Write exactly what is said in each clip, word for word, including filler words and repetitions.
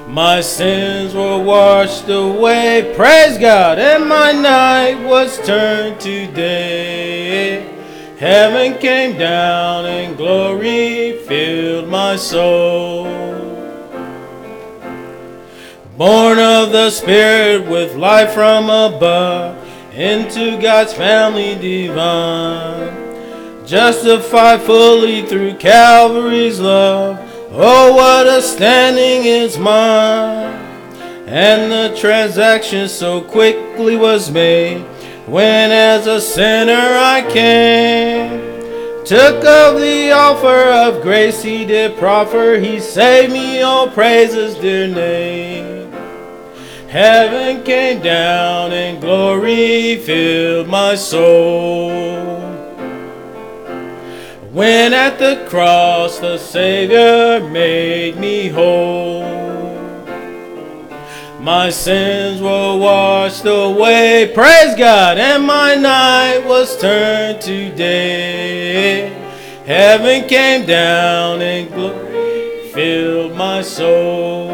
My sins were washed away, praise God, and my night was turned to day. Heaven came down and glory filled my soul. Born of the Spirit with life from above, into God's family divine. Justified fully through Calvary's love. Oh, what a standing is mine. And the transaction so quickly was made, when as a sinner I came. Took of the offer of grace he did proffer. He saved me, oh praise his dear name. Heaven came down and glory filled my soul. When at the cross the Savior made me whole. My sins were washed away, praise God, and my night was turned to day. Heaven came down and glory filled my soul.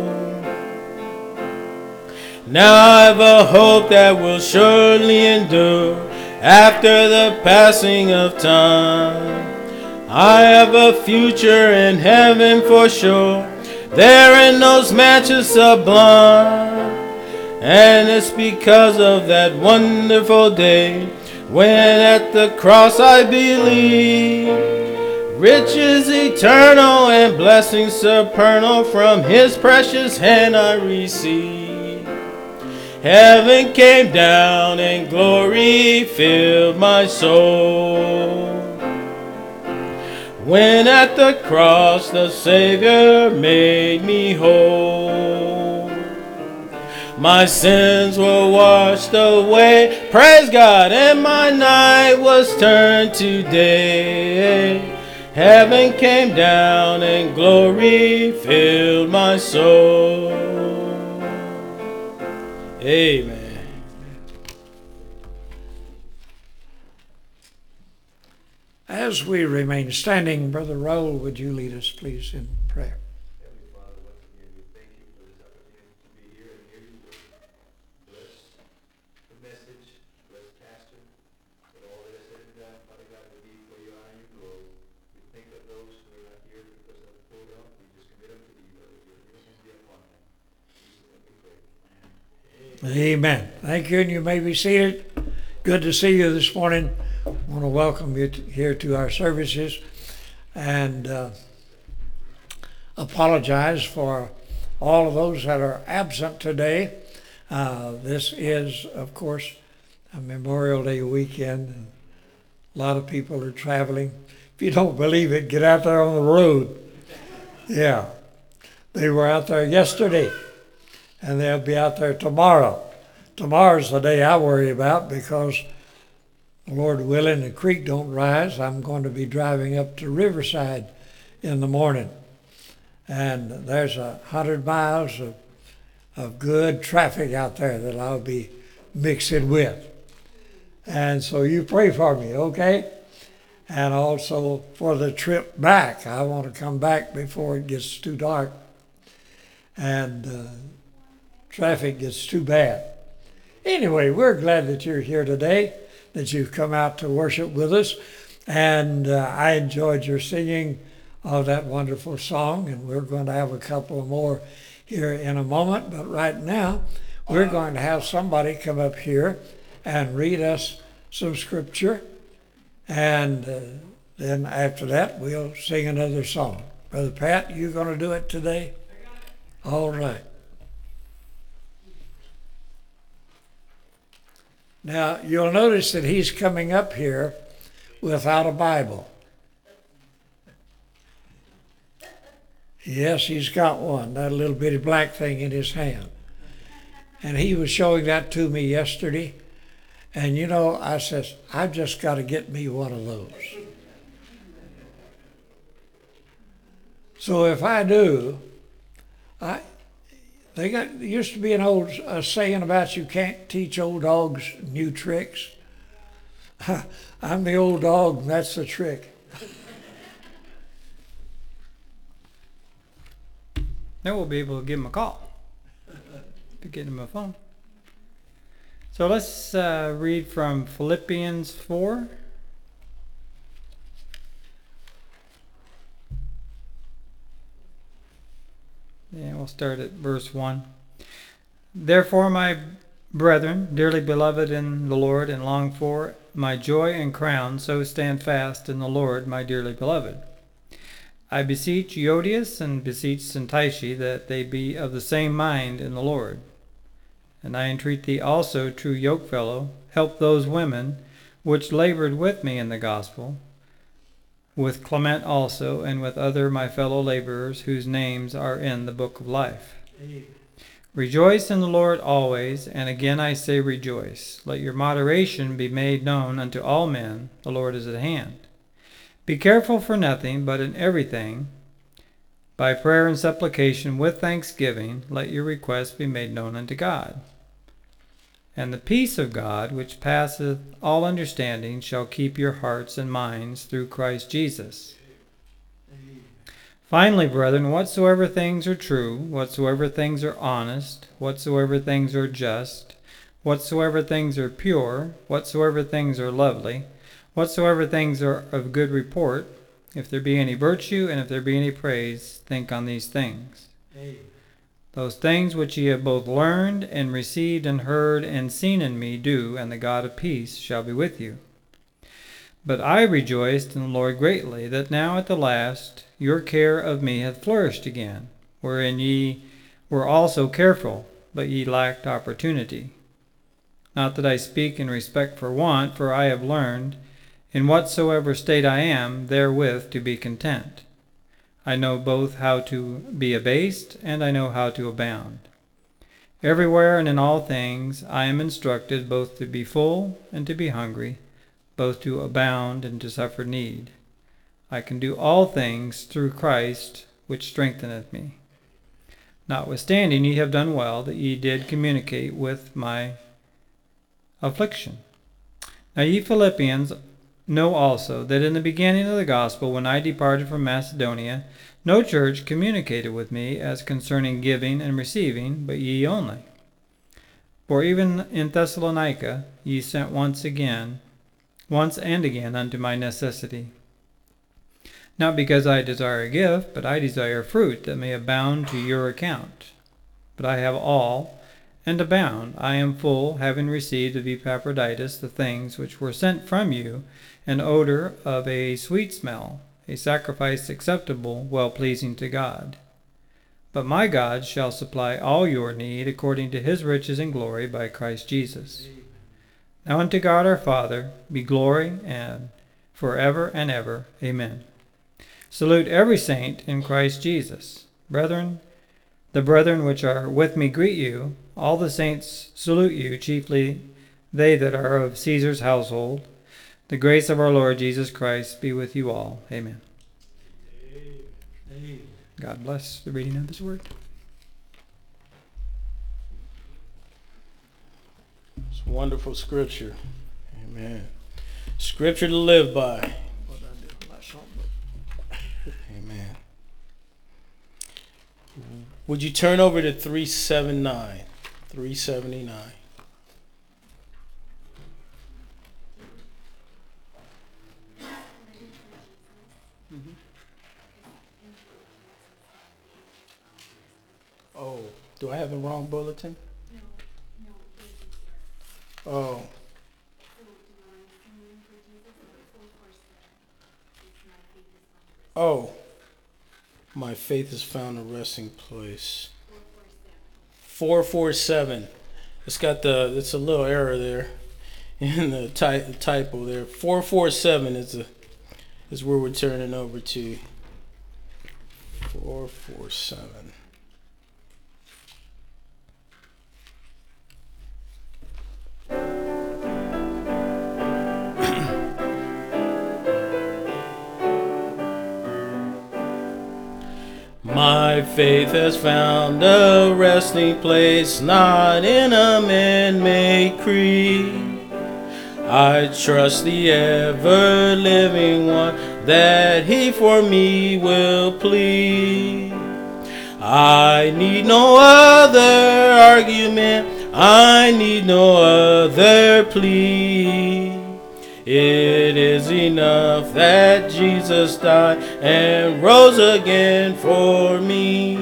Now I've a hope that will surely endure after the passing of time. I have a future in heaven for sure, there in those mansions sublime. And it's because of that wonderful day, when at the cross I believe, riches eternal and blessings supernal from his precious hand I receive. Heaven came down and glory filled my soul. When at the cross the Savior made me whole. My sins were washed away, praise God, and my night was turned to day. Heaven came down and glory filled my soul. Amen. As we remain standing, Brother Raoul, would you lead us, please, in prayer? Heavenly Father, once again, we thank you for this opportunity to be here and hear you. Bless the message, bless Pastor, that all that is said and done, Father God, will be for your honor and your glory. We think of those who are not here because of the pulled up. We just commit them to you, Lord. Your hands be upon them. In Jesus' name we pray. Amen. Thank you, and you may be seated. Good to see you this morning. I want to welcome you to, here to our services, and uh, apologize for all of those that are absent today. Uh, this is, of course, a Memorial Day weekend, and a lot of people are traveling. If you don't believe it, get out there on the road. Yeah, they were out there yesterday, and they'll be out there tomorrow. Tomorrow's the day I worry about, because Lord willing, the creek don't rise. I'm going to be driving up to Riverside in the morning. And there's a hundred miles of, of good traffic out there that I'll be mixing with. And so you pray for me, okay? And also for the trip back. I want to come back before it gets too dark and uh, traffic gets too bad. Anyway, we're glad that you're here today, that you've come out to worship with us. And uh, I enjoyed your singing of that wonderful song, and we're going to have a couple more here in a moment. But right now, we're going to have somebody come up here and read us some scripture. And uh, then after that, we'll sing another song. Brother Pat, you going to do it today? All right. Now, you'll notice that he's coming up here without a Bible. Yes, he's got one, that little bitty black thing in his hand. And he was showing that to me yesterday. And, you know, I says, I've just got to get me one of those. So if I do, I... They got there used to be an old uh, saying about you can't teach old dogs new tricks. I'm the old dog, and that's the trick. then we'll be able to give him a call. To get him a phone. So let's uh, read from Philippians four. Yeah, we'll start at verse one. Therefore, my brethren, dearly beloved in the Lord and longed for, my joy and crown, so stand fast in the Lord, my dearly beloved. I beseech Euodias and beseech Syntyche that they be of the same mind in the Lord. And I entreat thee also, true yokefellow, help those women which labored with me in the gospel, with Clement also, and with other my fellow laborers, whose names are in the book of life. Amen. Rejoice in the Lord always, and again I say rejoice. Let your moderation be made known unto all men. The Lord is at hand. Be careful for nothing, but in everything, by prayer and supplication with thanksgiving, let your requests be made known unto God. And the peace of God, which passeth all understanding, shall keep your hearts and minds through Christ Jesus. Finally, brethren, whatsoever things are true, whatsoever things are honest, whatsoever things are just, whatsoever things are pure, whatsoever things are lovely, whatsoever things are of good report, if there be any virtue and if there be any praise, think on these things. Amen. Those things which ye have both learned and received and heard and seen in me do, and the God of peace shall be with you. But I rejoiced in the Lord greatly, that now at the last your care of me hath flourished again, wherein ye were also careful, but ye lacked opportunity. Not that I speak in respect for want, for I have learned, in whatsoever state I am, therewith to be content. I know both how to be abased, and I know how to abound. Everywhere and in all things I am instructed both to be full and to be hungry, both to abound and to suffer need. I can do all things through Christ, which strengtheneth me. Notwithstanding, ye have done well that ye did communicate with my affliction. Now ye Philippians know also that in the beginning of the gospel, when I departed from Macedonia, no church communicated with me as concerning giving and receiving, but ye only. For even in Thessalonica ye sent once again, once and again unto my necessity. Not because I desire a gift, but I desire fruit that may abound to your account. But I have all, and abound. I am full, having received of Epaphroditus the things which were sent from you, an odor of a sweet smell, a sacrifice acceptable, well-pleasing to God. But my God shall supply all your need according to his riches and glory by Christ Jesus. Amen. Now unto God our Father be glory and forever and ever. Amen. Salute every saint in Christ Jesus. Brethren, the brethren which are with me greet you. All the saints salute you, chiefly they that are of Caesar's household. The grace of our Lord Jesus Christ be with you all. Amen. Amen. God bless the reading of his word. It's wonderful scripture. Amen. Scripture to live by. Amen. Would you turn over to three seventy-nine? three seventy-nine. Oh, do I have the wrong bulletin? No. Oh. Oh. My faith is found a resting place. four forty-seven. It's got the, it's a little error there in the ty- typo there. four forty-seven is a, is where we're turning over to. four forty-seven. My faith has found a resting place, not in a man-made creed. I trust the ever-living one, that he for me will plead. I need no other argument, I need no other plea. It is enough that Jesus died and rose again for me.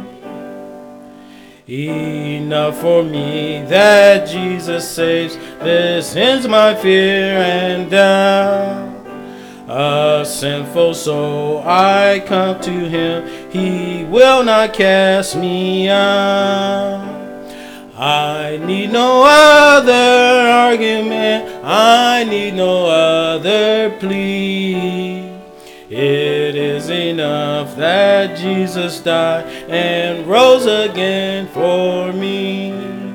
Enough for me that Jesus saves. This ends my fear and doubt. A sinful soul, I come to him. He will not cast me out. I need no other argument, I need no other plea. It is enough that Jesus died and rose again for me.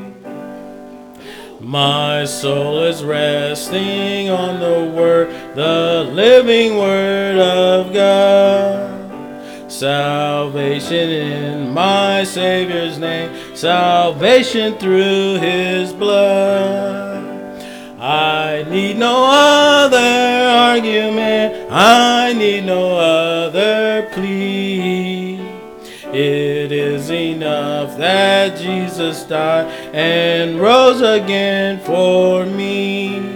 My soul is resting on the Word, the living Word of God. Salvation in my Savior's name, salvation through his blood. I need no other argument, I need no other plea. It is enough that Jesus died and rose again for me.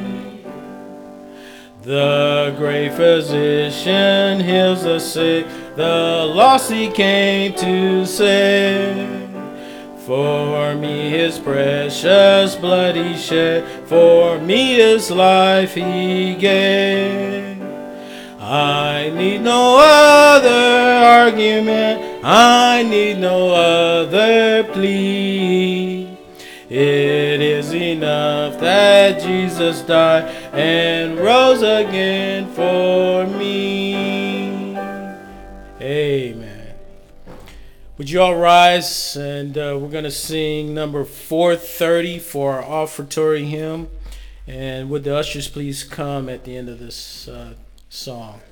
The great physician heals the sick, the lost he came to save. For me his precious blood he shed, for me his life he gave. I need no other argument, I need no other plea. It is enough that Jesus died and rose again for me. Amen. Would you all rise, and uh, we're going to sing number four thirty for our offertory hymn. And would the ushers please come at the end of this uh, song.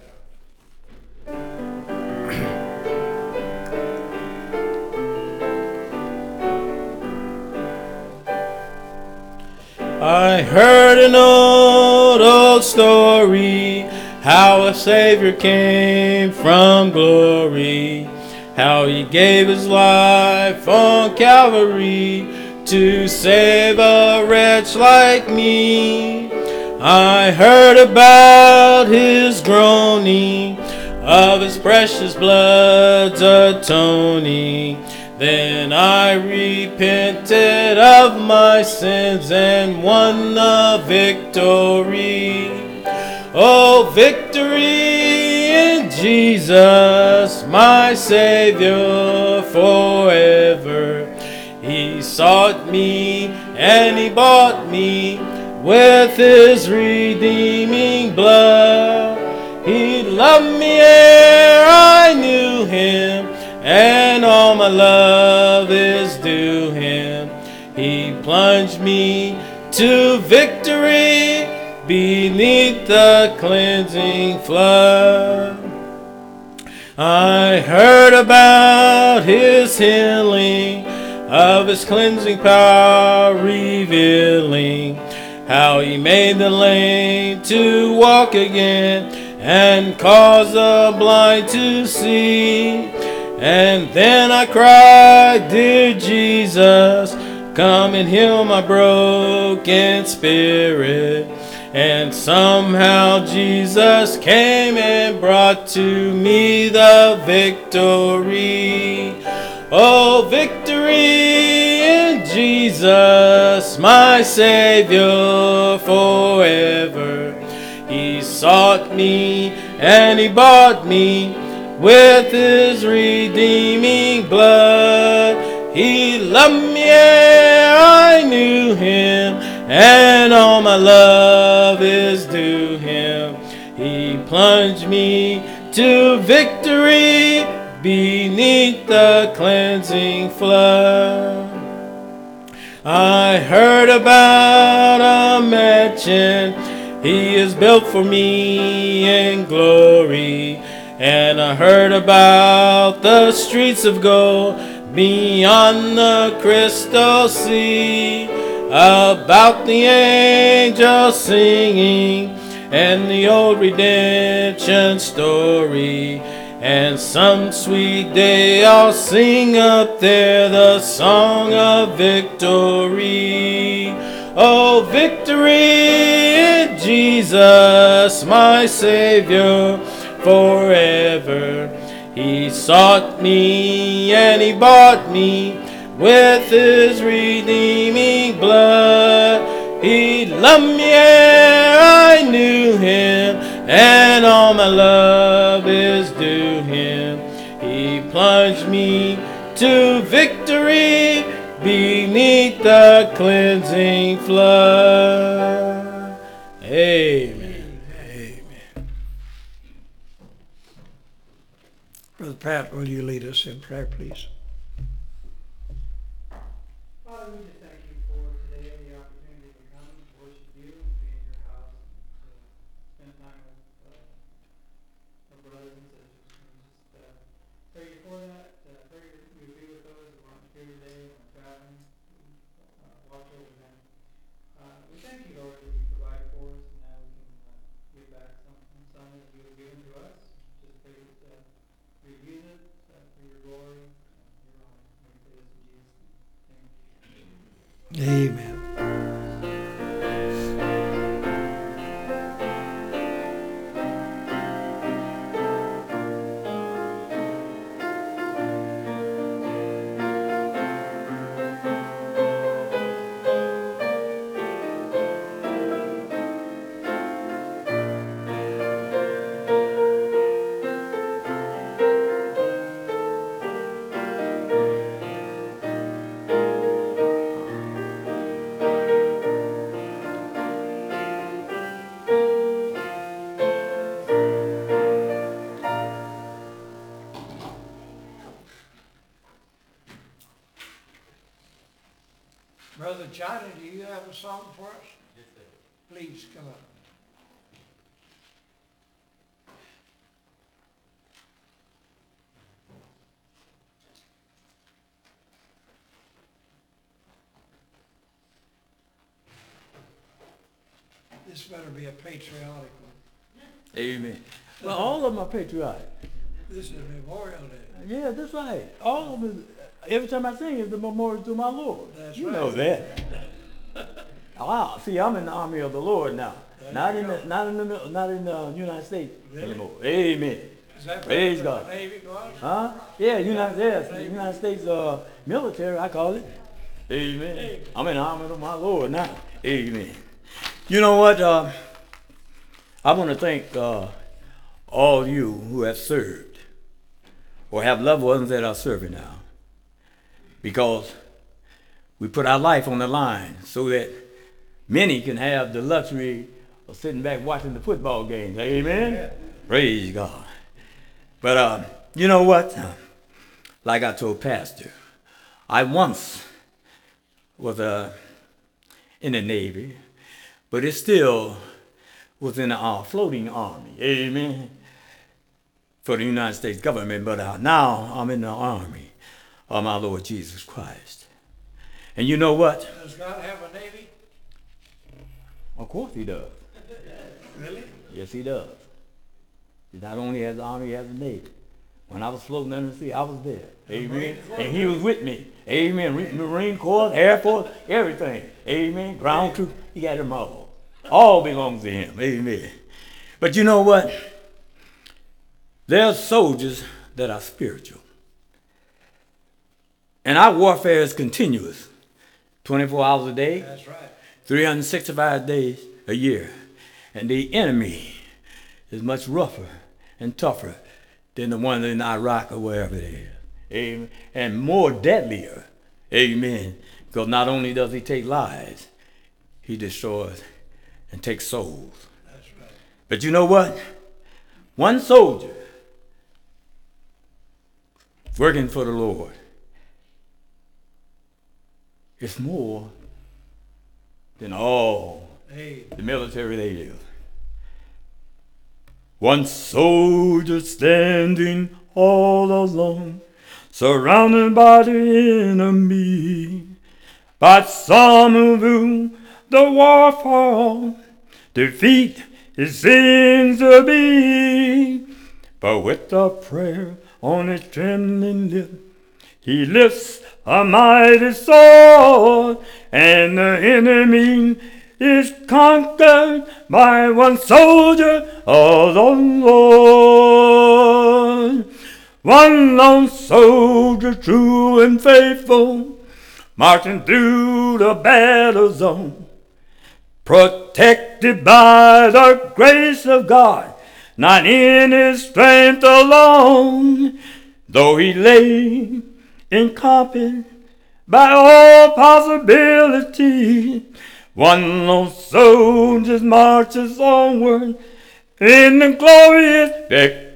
I heard an old, old story, how a Savior came from glory, how he gave his life on Calvary to save a wretch like me. I heard about his groaning, of his precious blood's atoning. Then I repented of my sins and won the victory. Oh, victory in Jesus, my Savior forever. He sought me and he bought me with his redeeming blood. He loved me ere I knew him, and all my love is due him. He plunged me to victory beneath the cleansing flood. I heard about his healing, of his cleansing power revealing, how he made the lame to walk again and caused the blind to see. And then I cried, dear Jesus, come and heal my broken spirit. And somehow Jesus came and brought to me the victory. Oh, victory in Jesus, my Savior forever. He sought me and he bought me with his redeeming blood. He loved me ere I knew him, and all my love is due him. He plunged me to victory beneath the cleansing flood. I heard about a mansion he has built for me in glory, and I heard about the streets of gold beyond the crystal sea, about the angels singing and the old redemption story, And some sweet day I'll sing up there the song of victory. Oh, victory in Jesus, my Savior, forever. He sought me and he bought me with his redeeming blood. He loved me ere I knew him, and all my love is due him. He plunged me to victory beneath the cleansing flood. Amen. Amen. Brother Pat, will you lead us in prayer, please? Father, we just thank you for today, the opportunity to come and worship you, be in your house, and to spend time with uh, our brothers and sisters. And just uh, pray you for that. Uh, pray you you be with those who aren't here today and are traveling. Uh, watch over them. Uh, we thank you, Lord, that you provide for us, and now we can uh, give back some, some that you have given to us. Just pray that uh, you use it uh, for your glory and your honor. We pray this in Jesus' name. Amen. Brother Johnny, do you have a song for us? Please come up. This better be a patriotic one. Amen. Well, all of them are patriotic. This is Memorial Day. Yeah, that's right. All of them. Every time I sing, it's the memorial to my Lord. That's you right. know that. Wow. See, I'm in the army of the Lord now. There Not you in go. the, not in the, not in the United States Really? anymore. Amen. Is that Praise what God. the Navy was? Huh? Yeah, United, yes, the United States uh, military, I call it. Amen. Amen. I'm in the army of my Lord now. Amen. You know what? Uh, I want to thank uh, all you who have served or have loved ones that are serving now, because we put our life on the line so that many can have the luxury of sitting back watching the football games. Amen. Yeah. Praise God. But uh, you know what? Like I told Pastor, I once was uh, in the Navy, but it still was in the uh, floating army. Amen. For the United States government, but uh, now I'm in the army of my Lord Jesus Christ. And you know what? Does God have a Navy? Of course he does. Really? Yes, he does. He not only has the army, he has the Navy. When I was floating under the sea, I was there. Amen. And he was with me. Amen. Re- Marine Corps, Air Force, everything. Amen. Ground crew, he got them all. All belongs to him. Amen. But you know what? There are soldiers that are spiritual. And our warfare is continuous. twenty-four hours a day, That's right. three hundred sixty-five days a year. And the enemy is much rougher and tougher than the one in Iraq or wherever it is. Amen. And more deadlier. Amen. Because not only does he take lives, he destroys and takes souls. That's right. But you know what? One soldier working for the Lord is more than all Hey, the military they live. One soldier standing all alone, surrounded by the enemy. But some of whom the war fall, defeat it seems to be. but with a prayer on his trembling lip, he lifts a mighty sword, and the enemy is conquered by one soldier of the Lord. One lone soldier, true and faithful, marching through the battle zone, protected by the grace of God, not in his strength alone, though he lay encompassed by all possibility. One lone soldier marches onward in the glorious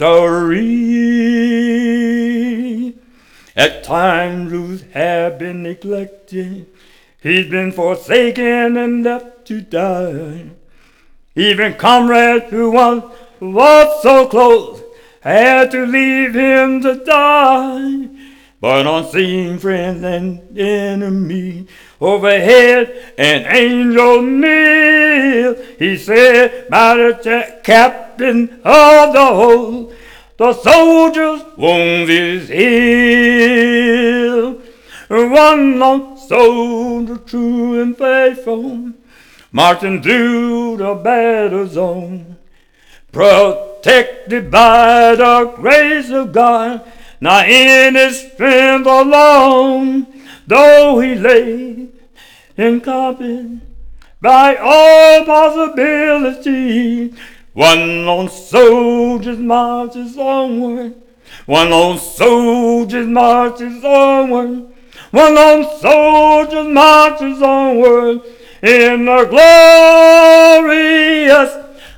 victory. At times Ruth had been neglected, he's been forsaken and left to die. Even comrades who once was so close had to leave him to die. But unseen friends and enemy overhead, an angel kneel. He said, by the captain of the host, the soldier's wounds is healed. One lone soldier, true and faithful, marching through the battle zone, protected by the grace of God, not in his strength alone, though he lay encompassed by all possibility. One lone soldier marches onward, one lone soldier marches onward, one lone soldier marches onward in the glorious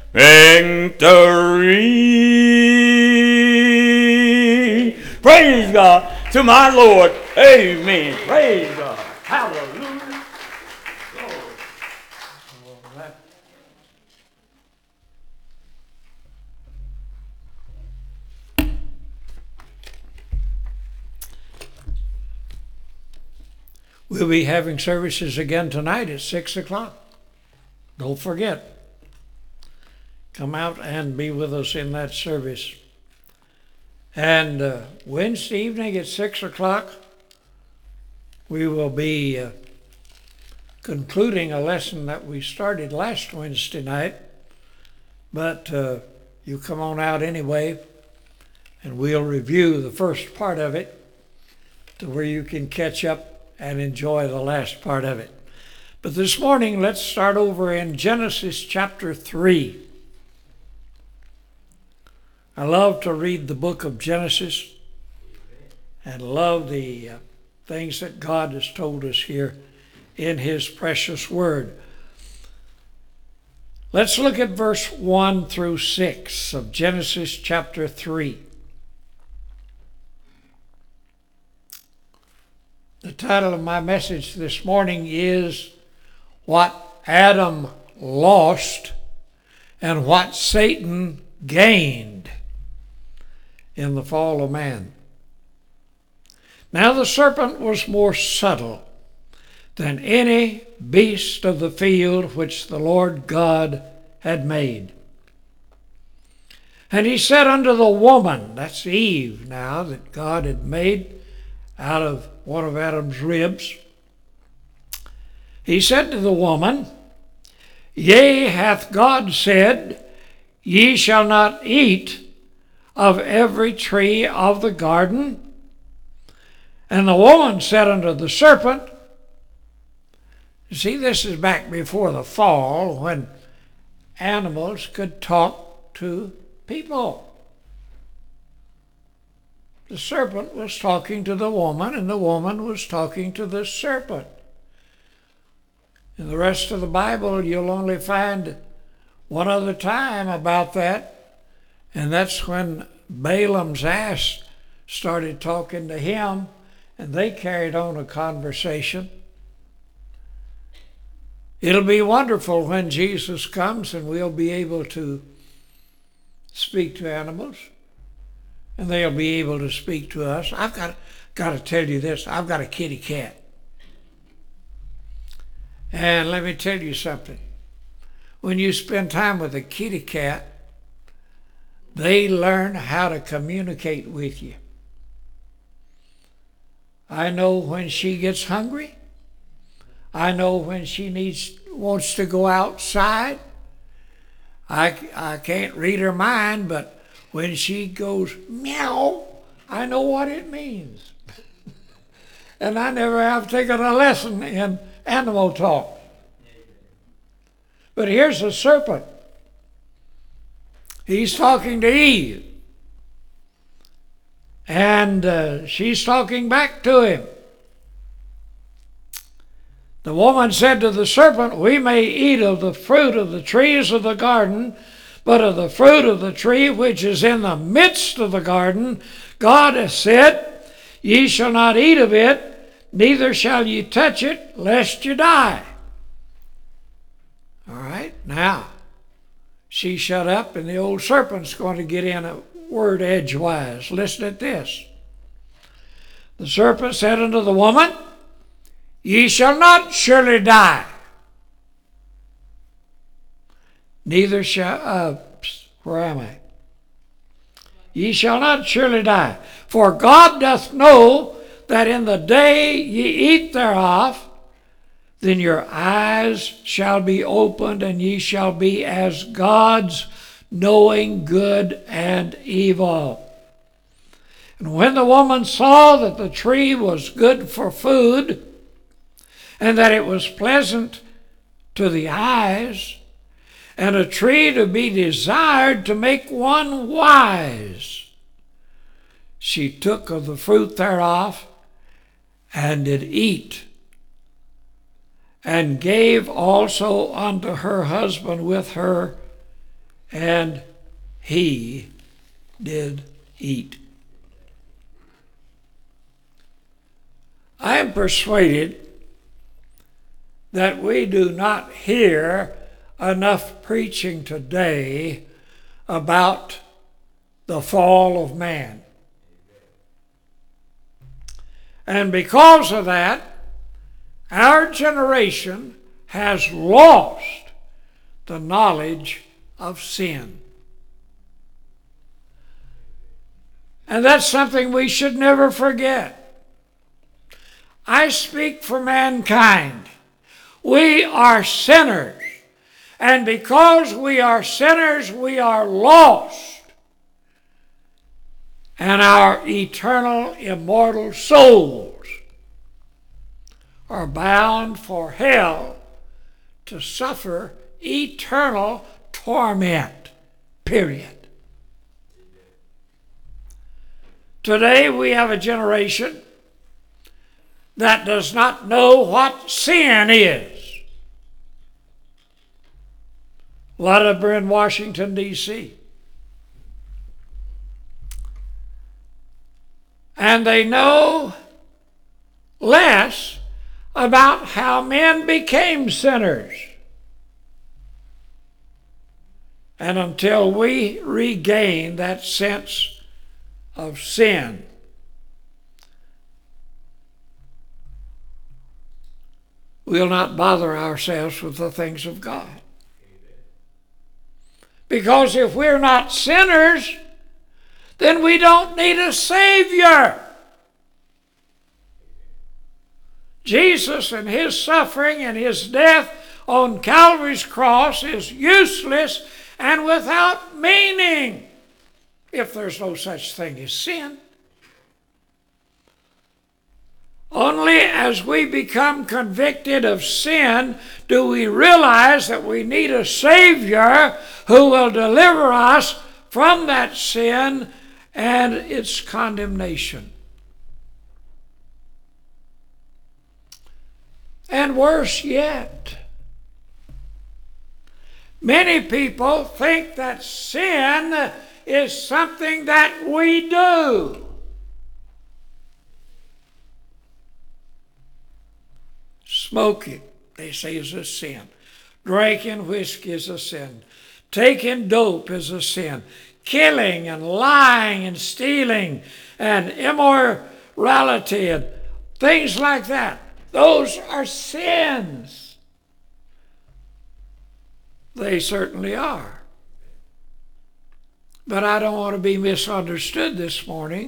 victory. Praise God to my Lord. Amen. Praise God. Hallelujah. We'll be having services again tonight at six o'clock. Don't forget. Come out and be with us in that service. And uh, Wednesday evening at six o'clock, we will be uh, concluding a lesson that we started last Wednesday night. But uh, you come on out anyway, and we'll review the first part of it to where you can catch up and enjoy the last part of it. But this morning, let's start over in Genesis chapter three. I love to read the book of Genesis and love the uh, things that God has told us here in his precious word. Let's look at verse one through six of Genesis chapter three. The title of my message this morning is What Adam Lost and What Satan Gained in the Fall of Man. Now the serpent was more subtle than any beast of the field which the Lord God had made. And he said unto the woman, that's Eve now that God had made out of one of Adam's ribs, he said to the woman, Yea, hath God said, Ye shall not eat of every tree of the garden? And the woman said unto the serpent, see, this is back before the fall when animals could talk to people. The serpent was talking to the woman, and the woman was talking to the serpent. In the rest of the Bible, you'll only find one other time about that, and that's when Balaam's ass started talking to him, and they carried on a conversation. It'll be wonderful when Jesus comes and we'll be able to speak to animals, and they'll be able to speak to us. I've got, got to tell you this. I've got a kitty cat. And let me tell you something. When you spend time with a kitty cat, they learn how to communicate with you. I know when she gets hungry. I know when she needs wants to go outside. I, I can't read her mind, but when she goes meow, I know what it means. And I never have taken a lesson in animal talk. But here's the serpent. He's talking to Eve. And uh, she's talking back to him. The woman said to the serpent, we may eat of the fruit of the trees of the garden, but of the fruit of the tree which is in the midst of the garden, God has said, ye shall not eat of it, neither shall ye touch it, lest you die. All right, now, she shut up, and the old serpent's going to get in a word edgewise. Listen at this. The serpent said unto the woman, ye shall not surely die. Neither shall, uh, where am I? Ye shall not surely die. For God doth know that in the day ye eat thereof, then your eyes shall be opened, and ye shall be as gods, knowing good and evil. And when the woman saw that the tree was good for food, and that it was pleasant to the eyes, and a tree to be desired to make one wise, she took of the fruit thereof, and did eat, and gave also unto her husband with her, and he did eat. I am persuaded that we do not hear enough preaching today about the fall of man. And because of that, our generation has lost the knowledge of sin. And that's something we should never forget. I speak for mankind. We are sinners. And because we are sinners, we are lost. And our eternal, immortal souls are bound for hell to suffer eternal torment. Period. Today we have a generation that does not know what sin is. A lot of them are in Washington, D C And they know less about how men became sinners. And until we regain that sense of sin, we'll not bother ourselves with the things of God. Because if we're not sinners, then we don't need a Savior. Jesus and his suffering and his death on Calvary's cross is useless and without meaning if there's no such thing as sin. Only as we become convicted of sin do we realize that we need a Savior who will deliver us from that sin and its condemnation. And worse yet, many people think that sin is something that we do. Smoking, they say, is a sin. Drinking whiskey is a sin. Taking dope is a sin. Killing and lying and stealing and immorality and things like that. Those are sins. They certainly are. But I don't want to be misunderstood this morning.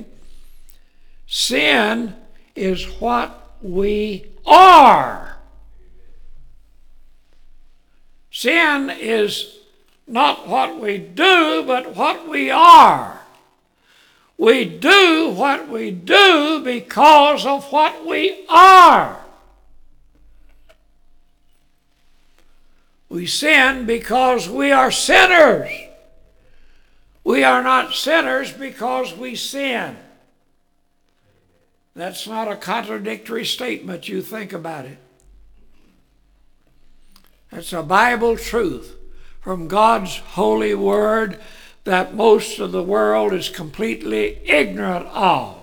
Sin is what we are. Sin is not what we do, but what we are. We do what we do because of what we are. We sin because we are sinners. We are not sinners because we sin. That's not a contradictory statement. You think about it. That's a Bible truth from God's holy word that most of the world is completely ignorant of.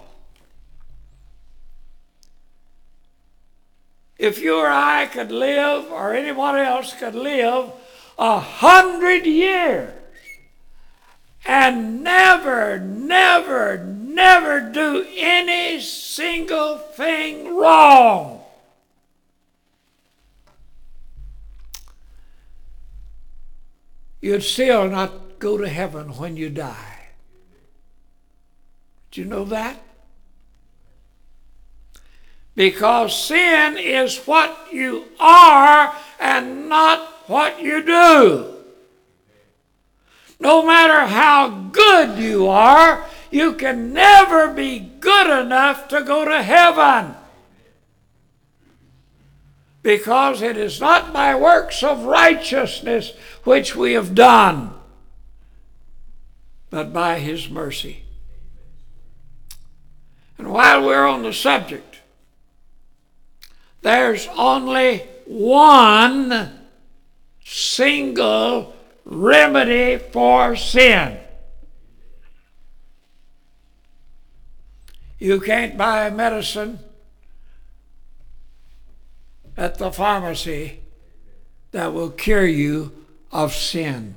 If you or I could live, or anyone else could live, a hundred years and never, never, never do any single thing wrong, you'd still not go to heaven when you die. Did you know that? Because sin is what you are and not what you do. No matter how good you are, you can never be good enough to go to heaven. Because it is not by works of righteousness which we have done, but by His mercy. And while we're on the subject, there's only one single remedy for sin. You can't buy medicine at the pharmacy that will cure you of sin.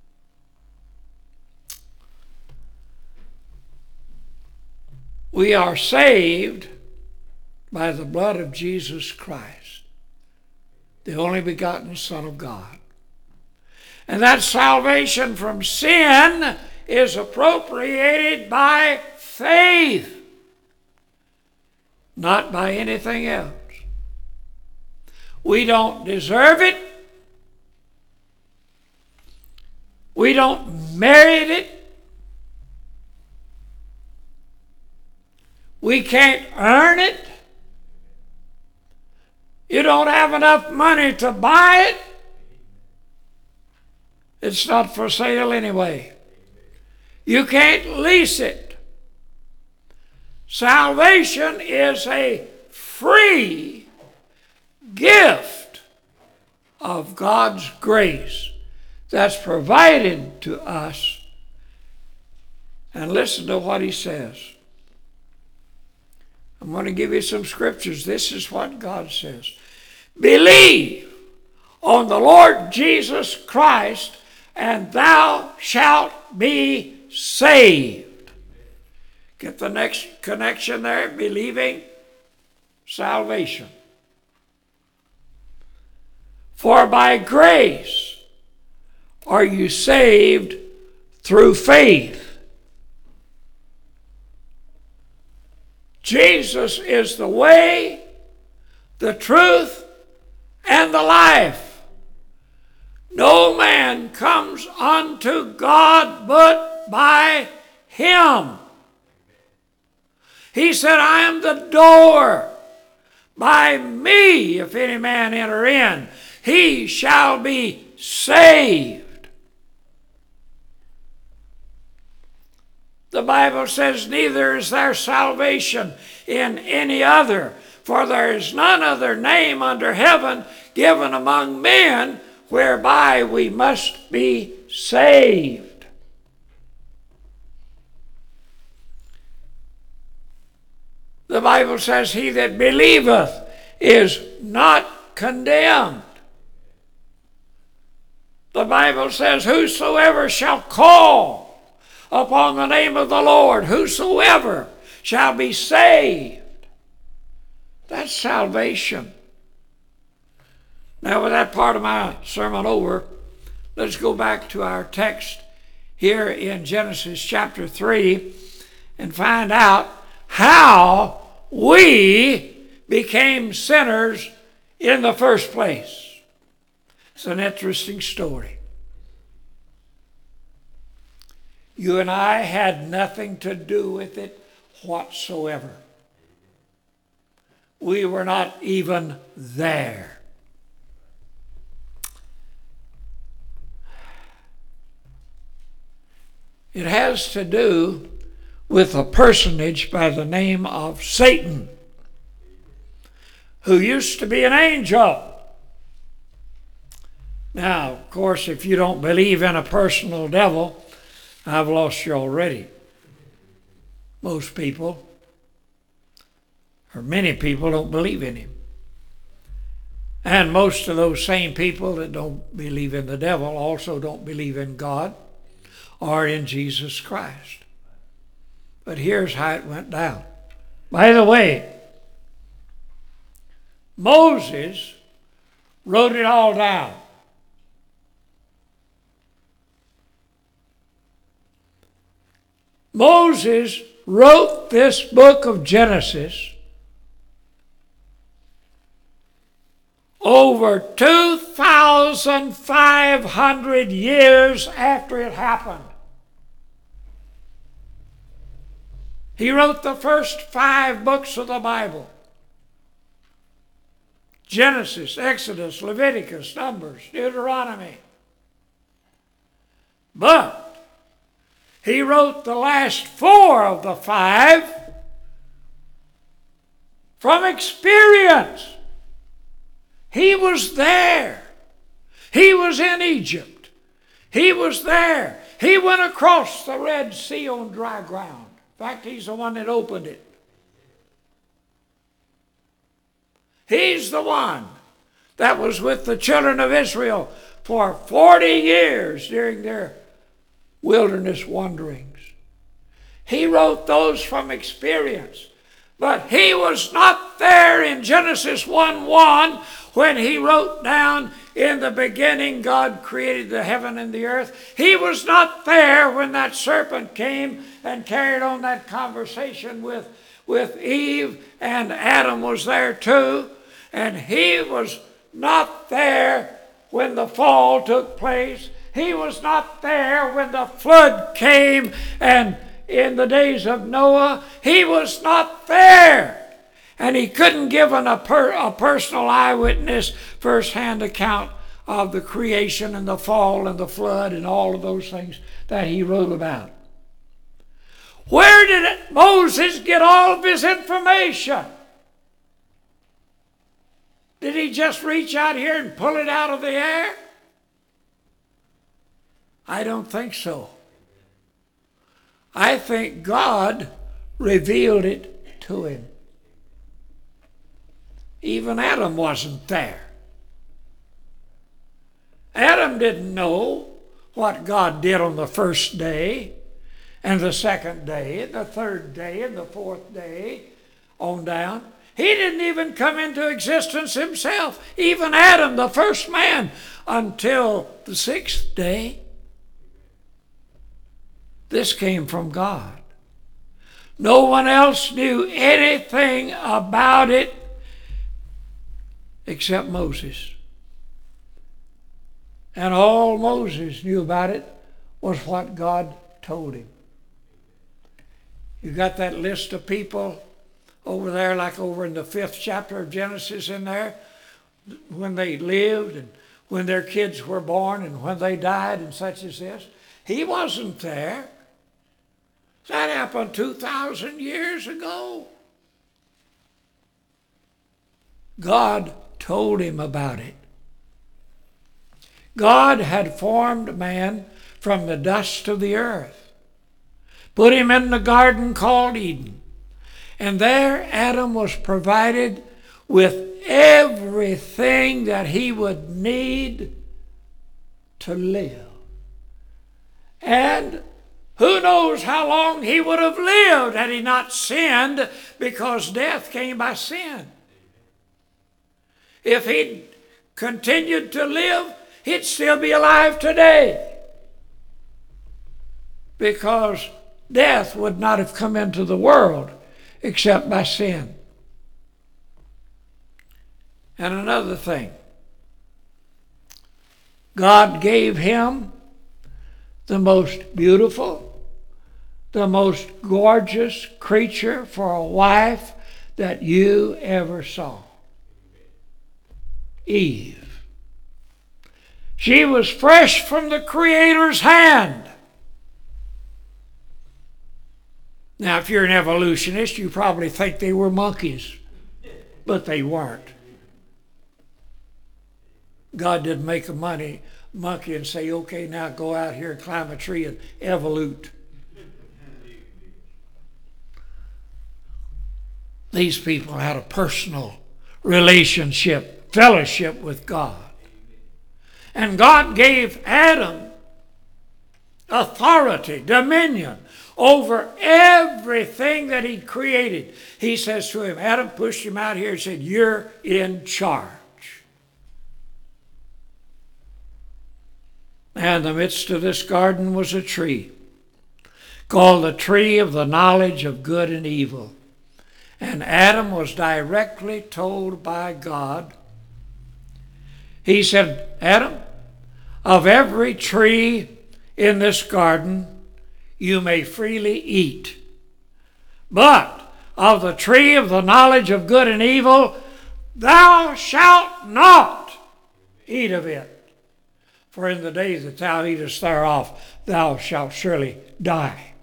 We are saved by the blood of Jesus Christ, the only begotten Son of God. And that salvation from sin is appropriated by faith, not by anything else. We don't deserve it. We don't merit it. We can't earn it. You don't have enough money to buy it. It's not for sale anyway. You can't lease it. Salvation is a free gift of God's grace that's provided to us. And listen to what He says. I'm going to give you some scriptures. This is what God says. Believe on the Lord Jesus Christ, and thou shalt be saved. Get the next connection there? Believing, salvation. For by grace are you saved through faith. Jesus is the way, the truth, and the life. No man comes unto God but by Him. He said, I am the door. By me, if any man enter in, he shall be saved. The Bible says, neither is there salvation in any other, for there is none other name under heaven given among men whereby we must be saved. The Bible says, he that believeth is not condemned. The Bible says, whosoever shall call upon the name of the Lord, whosoever shall be saved. That's salvation. Now, with that part of my sermon over, let's go back to our text here in Genesis chapter three and find out how we became sinners in the first place. It's an interesting story. You and I had nothing to do with it whatsoever. We were not even there. It has to do with a personage by the name of Satan, who used to be an angel. Now, of course, if you don't believe in a personal devil, I've lost you already. Most people, or many people, don't believe in him. And most of those same people that don't believe in the devil also don't believe in God or in Jesus Christ. But here's how it went down. By the way, Moses wrote it all down. Moses wrote this book of Genesis over two thousand five hundred years after it happened. He wrote the first five books of the Bible: Genesis, Exodus, Leviticus, Numbers, Deuteronomy. But he wrote the last four of the five from experience. He was there. He was in Egypt. He was there. He went across the Red Sea on dry ground. In fact, he's the one that opened it. He's the one that was with the children of Israel for forty years during their wilderness wanderings. He wrote those from experience. But he was not there in Genesis one one when he wrote down, in the beginning God created the heaven and the earth. He was not there when that serpent came and carried on that conversation with, with Eve, and Adam was there too. And he was not there when the fall took place. He was not there when the flood came, and in the days of Noah, he was not there. And he couldn't give an, a, per, a personal eyewitness first-hand account of the creation and the fall and the flood and all of those things that he wrote about. Where did it, Moses get all of his information? Did he just reach out here and pull it out of the air? I don't think so. I think God revealed it to him. Even Adam wasn't there. Adam didn't know what God did on the first day, and the second day, and the third day, and the fourth day, on down. He didn't even come into existence himself, even Adam, the first man, until the sixth day. This came from God. No one else knew anything about it except Moses. And all Moses knew about it was what God told him. You got that list of people over there, like over in the fifth chapter of Genesis in there, when they lived and when their kids were born and when they died and such as this. He wasn't there. That happened two thousand years ago. God told him about it. God had formed man from the dust of the earth, put him in the garden called Eden, and there Adam was provided with everything that he would need to live. And who knows how long he would have lived had he not sinned, because death came by sin. If he'd continued to live, he'd still be alive today. because death would not have come into the world except by sin. And another thing, God gave him the most beautiful, the most gorgeous creature for a wife that you ever saw. Eve. She was fresh from the Creator's hand. Now, if you're an evolutionist, you probably think they were monkeys, but they weren't. God didn't make a money, monkey and say, okay, now go out here and climb a tree and evolute. These people had a personal relationship, fellowship with God. And God gave Adam authority, dominion over everything that he created. He says to him, Adam pushed him out here and said, you're in charge. And in the midst of this garden was a tree called the tree of the knowledge of good and evil. And Adam was directly told by God, he said, Adam, of every tree in this garden you may freely eat, but of the tree of the knowledge of good and evil thou shalt not eat of it. For in the day that thou eatest thereof, thou shalt surely die.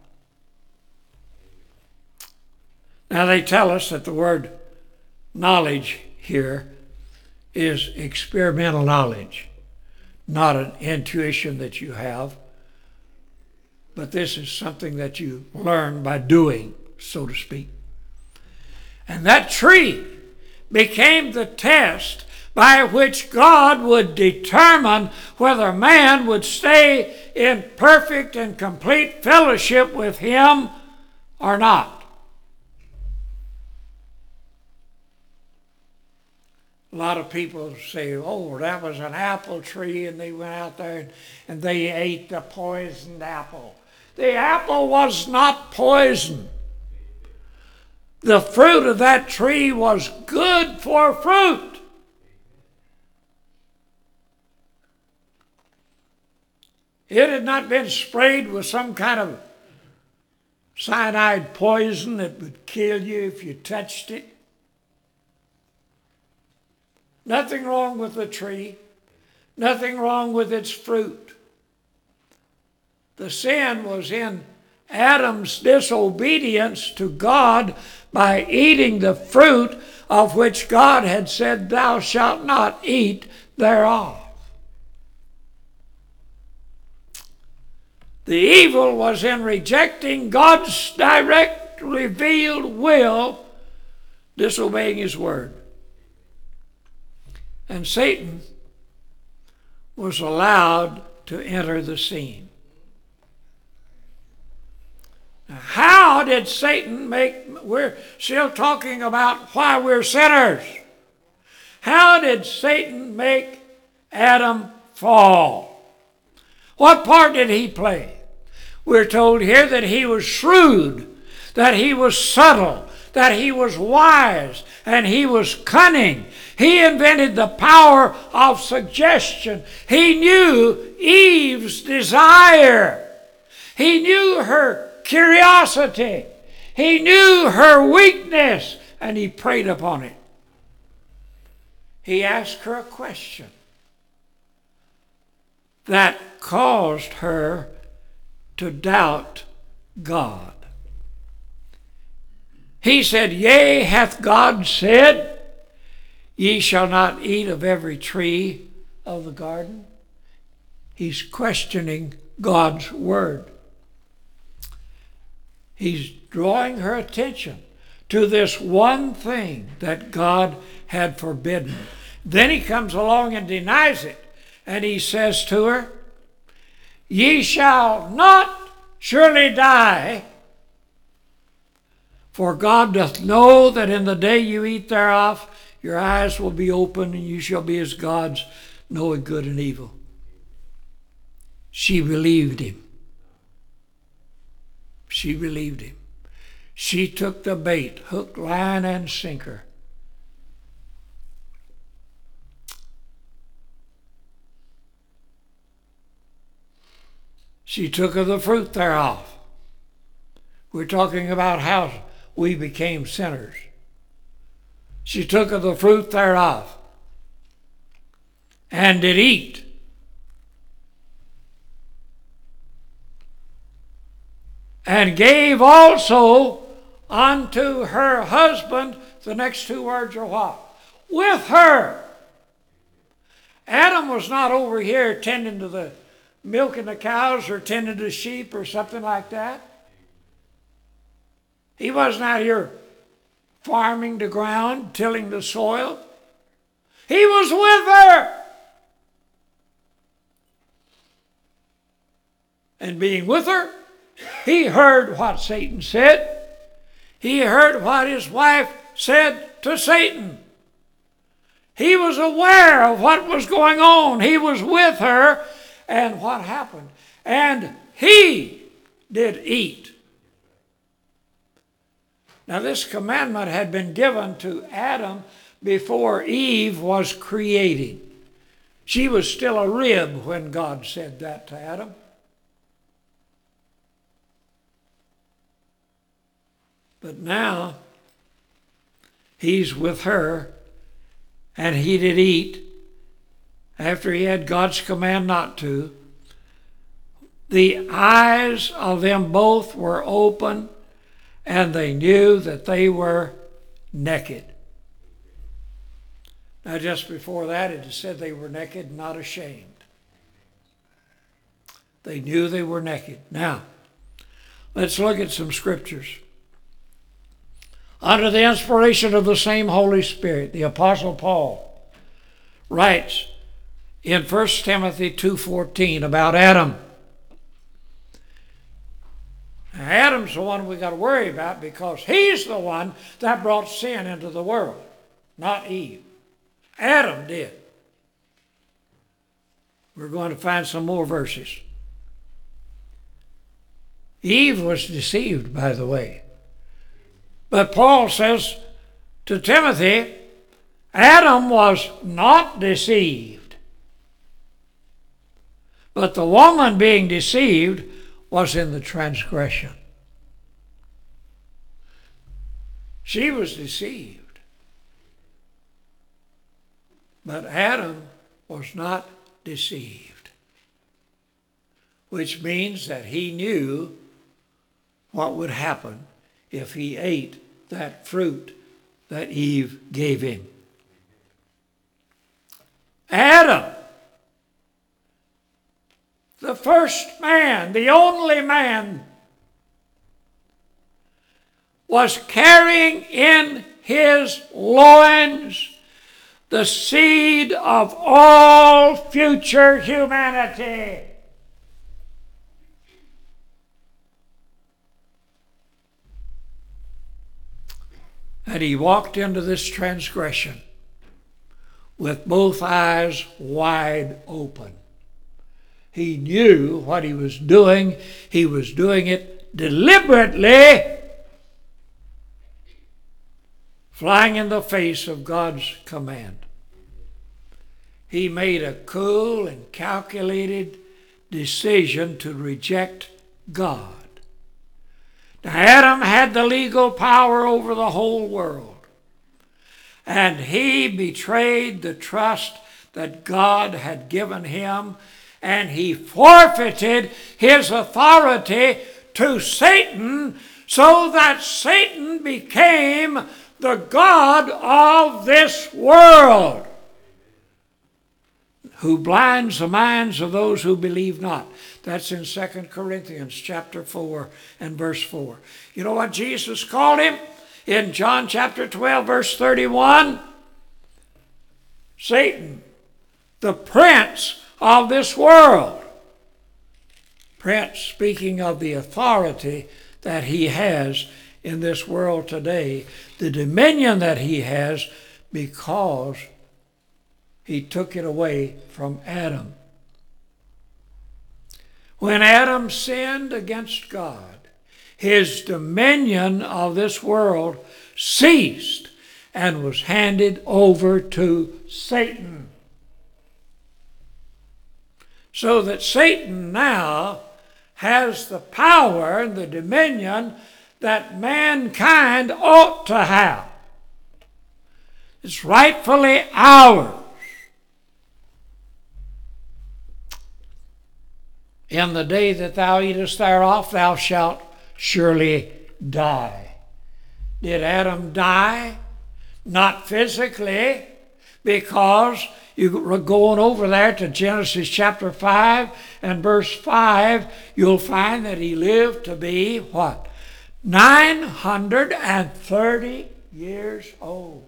Now they tell us that the word knowledge here is experimental knowledge, not an intuition that you have, but this is something that you learn by doing, so to speak. And that tree became the test by which God would determine whether man would stay in perfect and complete fellowship with him or not. A lot of people say, oh, that was an apple tree, and they went out there and, and they ate the poisoned apple. The apple was not poison. The fruit of that tree was good for fruit. It had not been sprayed with some kind of cyanide poison that would kill you if you touched it. Nothing wrong with the tree. Nothing wrong with its fruit. The sin was in Adam's disobedience to God by eating the fruit of which God had said, thou shalt not eat thereof. The evil was in rejecting God's direct revealed will, disobeying his word. And Satan was allowed to enter the scene. Now, how did Satan make, we're still talking about why we're sinners. How did Satan make Adam fall? What part did he play? We're told here that he was shrewd, that he was subtle, that he was wise, and he was cunning. He invented the power of suggestion. He knew Eve's desire. He knew her curiosity. He knew her weakness, and he preyed upon it. He asked her a question that caused her to doubt God. He said, yea, hath God said, ye shall not eat of every tree of the garden? He's questioning God's word. He's drawing her attention to this one thing that God had forbidden. Then he comes along and denies it. And he says to her, ye shall not surely die, for God doth know that in the day you eat thereof, your eyes will be open, and you shall be as gods, knowing good and evil. She believed him. She believed him. She took the bait, hook, line, and sinker. She took of the fruit thereof. We're talking about how we became sinners. She took of the fruit thereof and did eat. And gave also unto her husband. The next two words are what? With her. Adam was not over here tending to the milking the cows or tending to the sheep or something like that. He wasn't out here farming the ground, tilling the soil. He was with her. And being with her, he heard what Satan said. He heard what his wife said to Satan. He was aware of what was going on. He was with her, and what happened? And he did eat. Now, this commandment had been given to Adam before Eve was created. She was still a rib when God said that to Adam. But now, he's with her, and he did eat after he had God's command not to. The eyes of them both were open, and they knew that they were naked. Now, just before that, it said they were naked, not ashamed. They knew they were naked. Now, let's look at some scriptures. Under the inspiration of the same Holy Spirit, the Apostle Paul writes in First Timothy two fourteen about Adam. Now, Adam's the one we got to worry about because he's the one that brought sin into the world, not Eve. Adam did. We're going to find some more verses. Eve was deceived, by the way. But Paul says to Timothy, Adam was not deceived. But the woman being deceived was in the transgression. She was deceived. But Adam was not deceived. Which means that he knew what would happen if he ate that fruit that Eve gave him. Adam, the first man, the only man, was carrying in his loins the seed of all future humanity. And he walked into this transgression with both eyes wide open. He knew what he was doing. He was doing it deliberately, flying in the face of God's command. He made a cool and calculated decision to reject God. Now, Adam had the legal power over the whole world, and he betrayed the trust that God had given him, and he forfeited his authority to Satan so that Satan became the God of this world, who blinds the minds of those who believe not. That's in Second Corinthians chapter four and verse four. You know what Jesus called him? In John chapter twelve, verse thirty-one, Satan, the prince of this world. Prince, speaking of the authority that he has in this world today, the dominion that he has because he took it away from Adam. When Adam sinned against God, his dominion of this world ceased and was handed over to Satan. So that Satan now has the power and the dominion that mankind ought to have. It's rightfully ours. In the day that thou eatest thereof, thou shalt surely die. Did Adam die? Not physically, because you're going over there to Genesis chapter five and verse five, you'll find that he lived to be what? nine hundred thirty years old.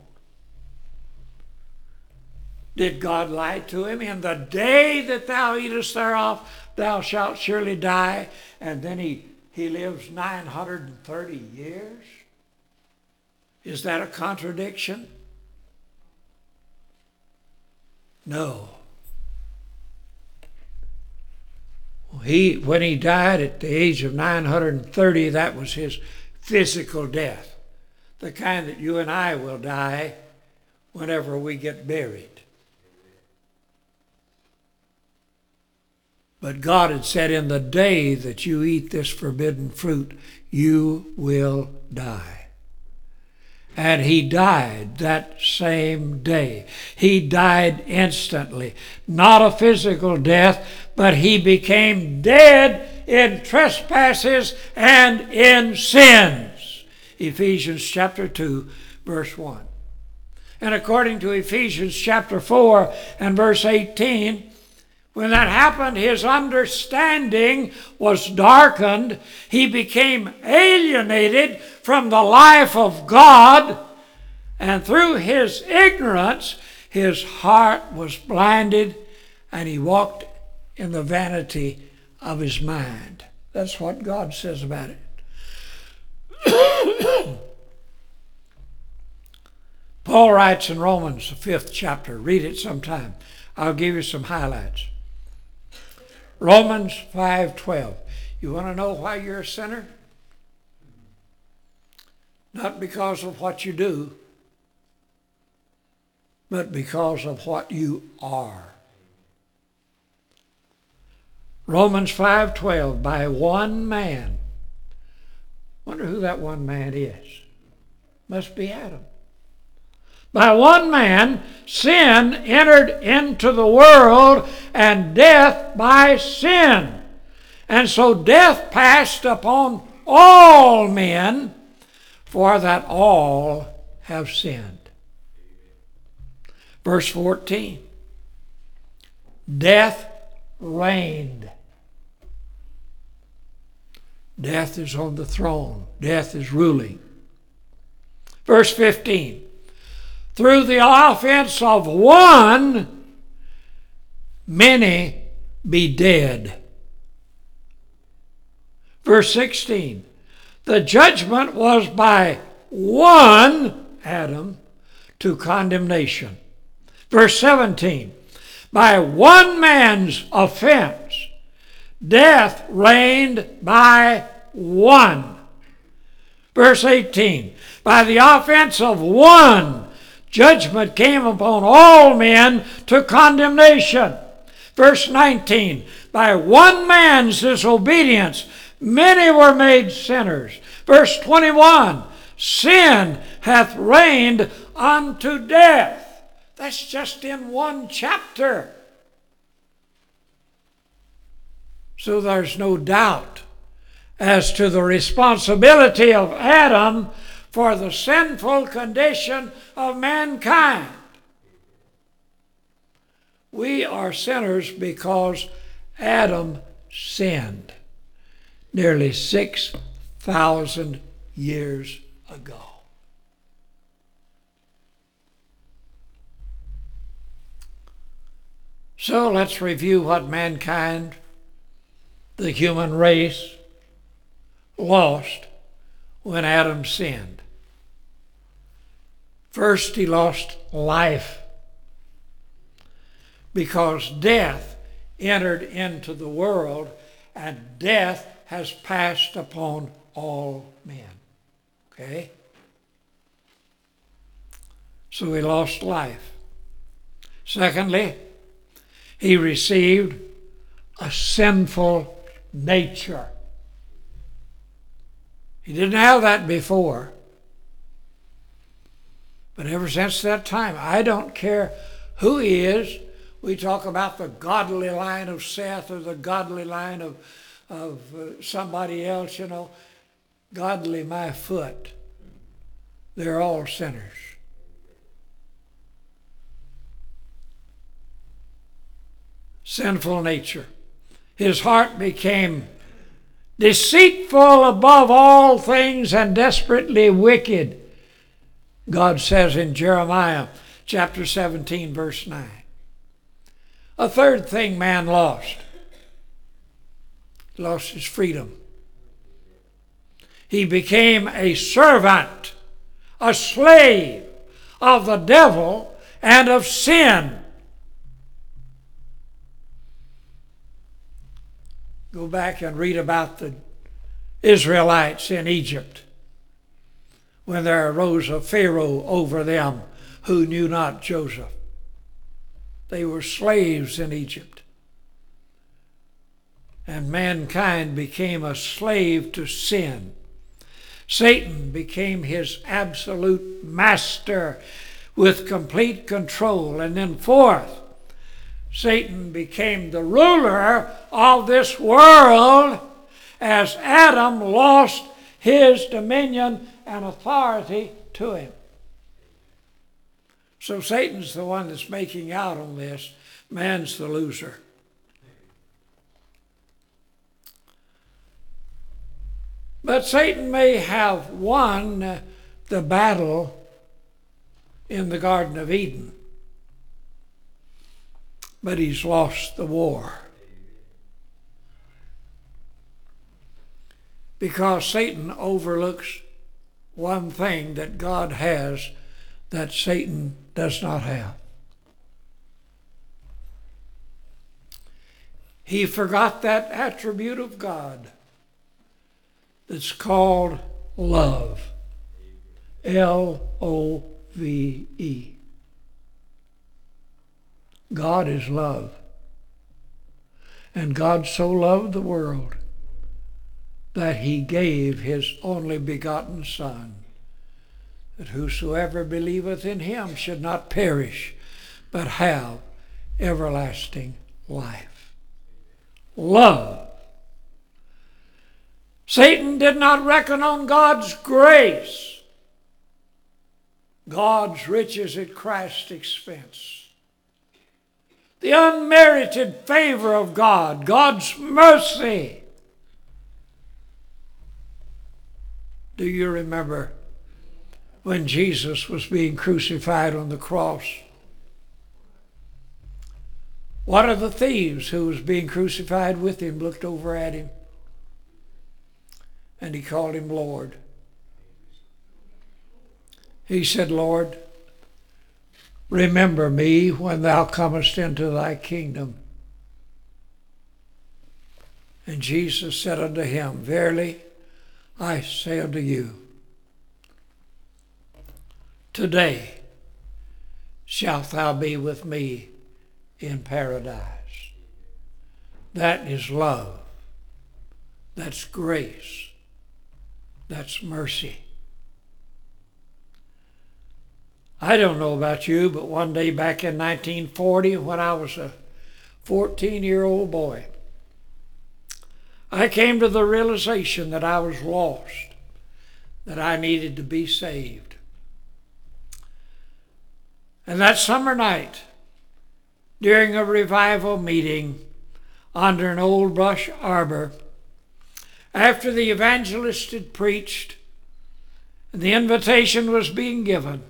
Did God lie to him? In the day that thou eatest thereof, thou shalt surely die. And then he, he lives nine hundred thirty years? Is that a contradiction? No. He, when he died at the age of nine hundred thirty, that was his physical death, the kind that you and I will die whenever we get buried. But God had said, in the day that you eat this forbidden fruit, you will die. And he died that same day. He died instantly. Not a physical death, but he became dead in trespasses and in sins. Ephesians chapter two, verse one. And according to Ephesians chapter four and verse eighteen, when that happened, his understanding was darkened. He became alienated from the life of God. And through his ignorance, his heart was blinded, and he walked in the vanity of his mind. That's what God says about it. Paul writes in Romans, the fifth chapter. Read it sometime. I'll give you some highlights. Romans five twelve. You want to know why you're a sinner? Not because of what you do, but because of what you are. Romans five twelve. By one man. Wonder who that one man is. Must be Adam. By one man, sin entered into the world, and death by sin. And so death passed upon all men, for that all have sinned. Verse fourteen. Death reigned. Death is on the throne. Death is ruling. Verse fifteen. Through the offense of one, many be dead. Verse sixteen. The judgment was by one, Adam, to condemnation. Verse seventeen. By one man's offense, death reigned by one. Verse eighteen. By the offense of one, judgment came upon all men to condemnation. Verse nineteen, by one man's disobedience, many were made sinners. Verse twenty-one, sin hath reigned unto death. That's just in one chapter. So there's no doubt as to the responsibility of Adam for the sinful condition of mankind. We are sinners because Adam sinned nearly six thousand years ago. So let's review what mankind, the human race, lost when Adam sinned. First, he lost life because death entered into the world, and death has passed upon all men. Okay? So he lost life. Secondly, he received a sinful nature. He didn't have that before. But ever since that time, I don't care who he is. We talk about the godly line of Seth or the godly line of, of uh, somebody else, you know. Godly my foot. They're all sinners. Sinful nature. His heart became deceitful above all things and desperately wicked. God says in Jeremiah chapter seventeen, verse nine. A third thing man lost. He lost his freedom. He became a servant, a slave of the devil and of sin. Go back and read about the Israelites in Egypt when there arose a Pharaoh over them who knew not Joseph. They were slaves in Egypt. And mankind became a slave to sin. Satan became his absolute master with complete control. And then fourth, Satan became the ruler of this world as Adam lost his dominion and authority to him. So Satan's the one that's making out on this. Man's the loser. But Satan may have won the battle in the Garden of Eden, but he's lost the war. Because Satan overlooks one thing that God has that Satan does not have. He forgot that attribute of God that's called love. L O V E. God is love. And God so loved the world that he gave his only begotten Son, that whosoever believeth in him should not perish, but have everlasting life. Love. Satan did not reckon on God's grace, God's riches at Christ's expense, the unmerited favor of God, God's mercy. Do you remember when Jesus was being crucified on the cross? One of the thieves who was being crucified with him looked over at him and he called him Lord. He said, Lord, remember me when thou comest into thy kingdom. And Jesus said unto him, Verily, I say unto you, today shalt thou be with me in paradise. That is love. That's grace. That's mercy. I don't know about you, but one day back in nineteen forty, when I was a fourteen-year-old boy, I came to the realization that I was lost, that I needed to be saved. And that summer night, during a revival meeting under an old brush arbor, after the evangelist had preached and the invitation was being given,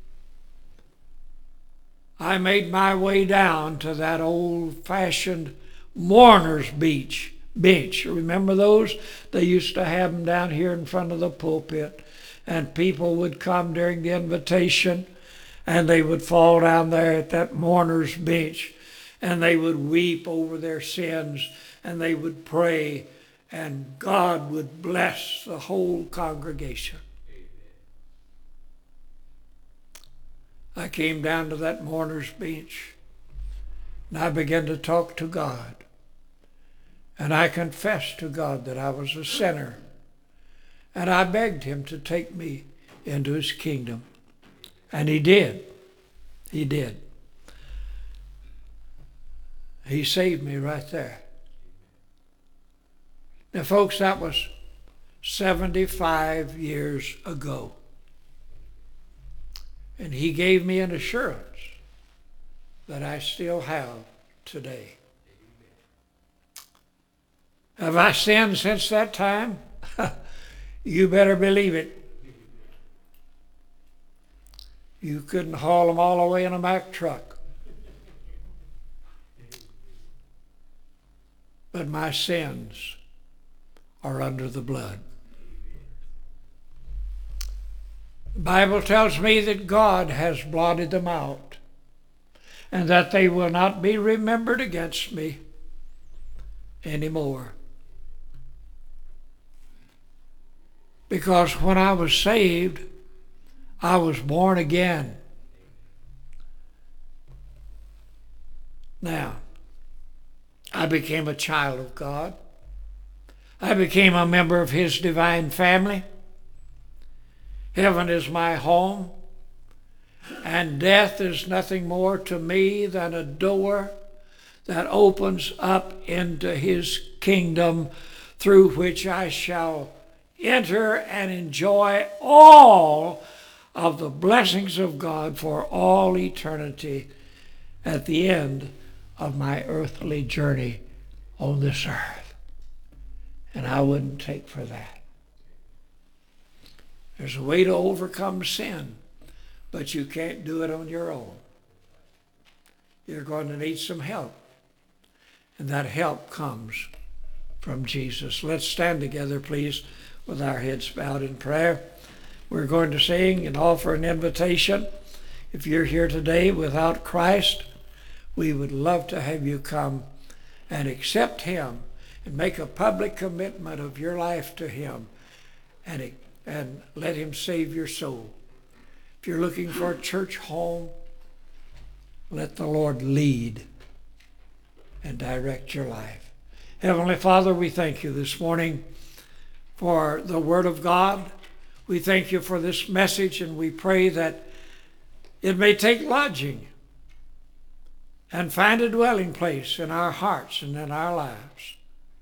I made my way down to that old-fashioned mourner's beach. bench. Remember those? They used to have them down here in front of the pulpit, and people would come during the invitation and they would fall down there at that mourner's bench and they would weep over their sins and they would pray and God would bless the whole congregation. I came down to that mourner's bench, and I began to talk to God. And I confessed to God that I was a sinner. And I begged him to take me into his kingdom. And he did. He did. He saved me right there. Now, folks, that was seventy-five years ago. And he gave me an assurance that I still have today. Have I sinned since that time? You better believe it. You couldn't haul them all the way in a Mack truck. But my sins are under the blood. The Bible tells me that God has blotted them out and that they will not be remembered against me anymore. Because when I was saved, I was born again. Now, I became a child of God. I became a member of His divine family. Heaven is my home, and death is nothing more to me than a door that opens up into His kingdom, through which I shall enter and enjoy all of the blessings of God for all eternity at the end of my earthly journey on this earth. And I wouldn't take for that. There's a way to overcome sin, but you can't do it on your own. You're going to need some help. And that help comes from Jesus. Let's stand together, please, with our heads bowed in prayer. We're going to sing and offer an invitation. If you're here today without Christ, we would love to have you come and accept Him and make a public commitment of your life to Him and, and let Him save your soul. If you're looking for a church home, let the Lord lead and direct your life. Heavenly Father, we thank you this morning for the Word of God. We thank you for this message, and we pray that it may take lodging and find a dwelling place in our hearts and in our lives.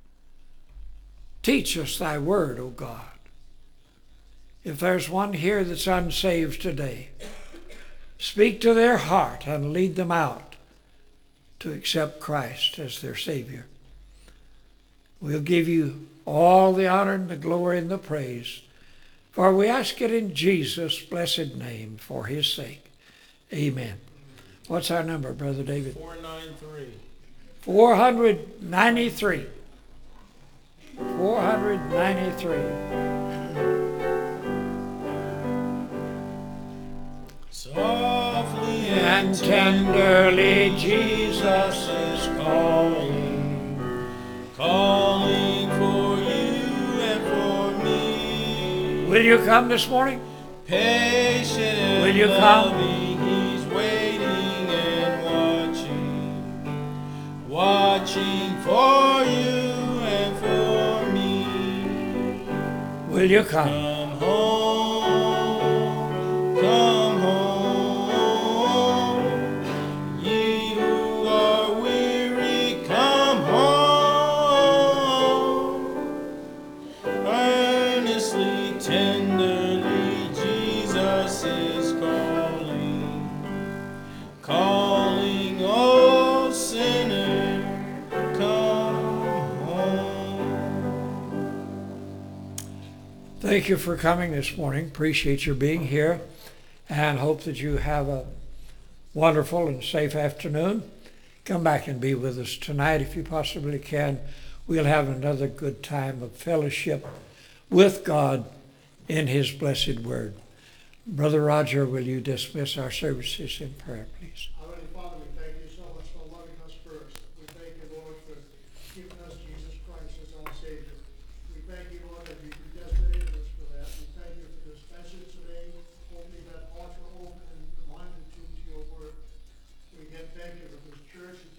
Teach us thy word, O God. If there's one here that's unsaved today, speak to their heart and lead them out to accept Christ as their Savior. We'll give you all the honor and the glory and the praise, for we ask it in Jesus' blessed name for His sake. Amen. What's our number, Brother David? four ninety-three. four ninety-three. four ninety-three. Softly And tenderly Jesus is calling, calling for you and for me. Will you come this morning? Patient and Will you come? loving, He's waiting and watching, watching for you and for me. Will you come? Come home, come home, ye who are weary, come home. Earnestly, tenderly, Jesus is calling, calling, oh sinner, come home. Thank you for coming this morning. Appreciate your being here, and hope that you have a wonderful and safe afternoon. Come back and be with us tonight if you possibly can. We'll have another good time of fellowship with God in His blessed Word. Brother Roger, will you dismiss our services in prayer, please? Heavenly Father, we thank you so much for loving us first. We thank you, Lord, for giving us Jesus Christ as our Savior. thank you for this church.